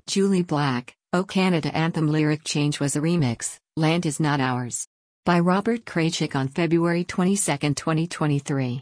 Jully Black, "O Canada" anthem lyric change was a remix, "Land Is Not Ours." By Robert Kraychik on February 22, 2023.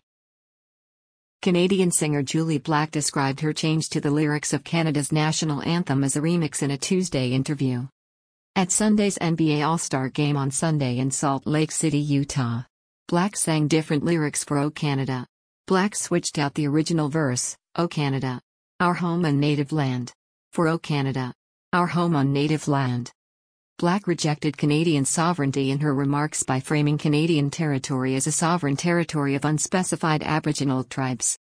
Canadian singer Jully Black described her change to the lyrics of Canada's national anthem as a remix in a Tuesday interview. At Sunday's NBA All-Star Game on Sunday in Salt Lake City, Utah, Black sang different lyrics for "O Canada." Black switched out the original verse, "O Canada, our home and native land," for "O Canada, our home on native land." Black rejected Canadian sovereignty in her remarks by framing Canadian territory as a sovereign territory of unspecified Aboriginal tribes.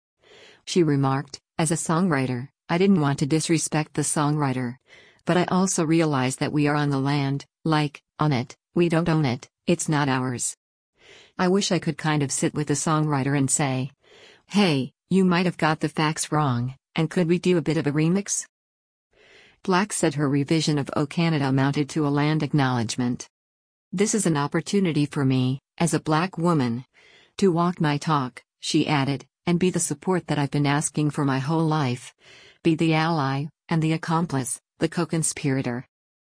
She remarked, "As a songwriter, I didn't want to disrespect the songwriter. But I also realized that we are on the land, like, on it, we don't own it, it's not ours. I wish I could kind of sit with the songwriter and say, hey, you might have got the facts wrong, and could we do a bit of a remix?" Black said her revision of "O Canada" amounted to a land acknowledgement. "This is an opportunity for me, as a Black woman, to walk my talk," she added, "and be the support that I've been asking for my whole life. Be the ally, and the accomplice, the co-conspirator."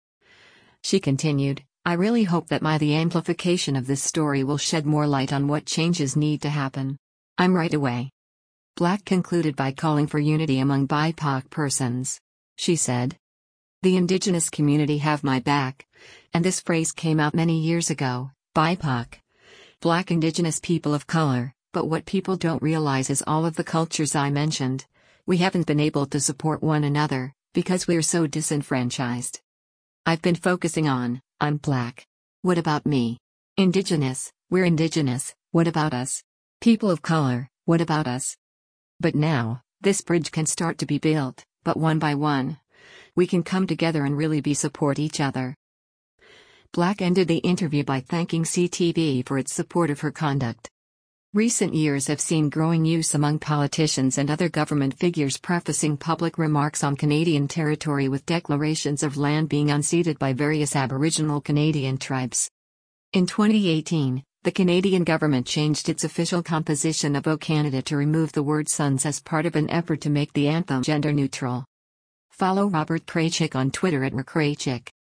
She continued, "I really hope that the amplification of this story will shed more light on what changes need to happen. I'm right away." Black concluded by calling for unity among BIPOC persons. She said, "The Indigenous community have my back. And this phrase came out many years ago, BIPOC. Black Indigenous people of color, but what people don't realize is all of the cultures I mentioned. We haven't been able to support one another, because we're so disenfranchised. I've been focusing on, I'm Black. What about me? Indigenous, we're Indigenous, what about us? People of color, what about us? But now, this bridge can start to be built, but one by one. We can come together and really support each other." Black ended the interview by thanking CTV for its support of her conduct. Recent years have seen growing use among politicians and other government figures prefacing public remarks on Canadian territory with declarations of land being unceded by various Aboriginal Canadian tribes. In 2018, the Canadian government changed its official composition of "O Canada" to remove the word sons as part of an effort to make the anthem gender neutral. Follow Robert Kraychik on Twitter @RKraychik.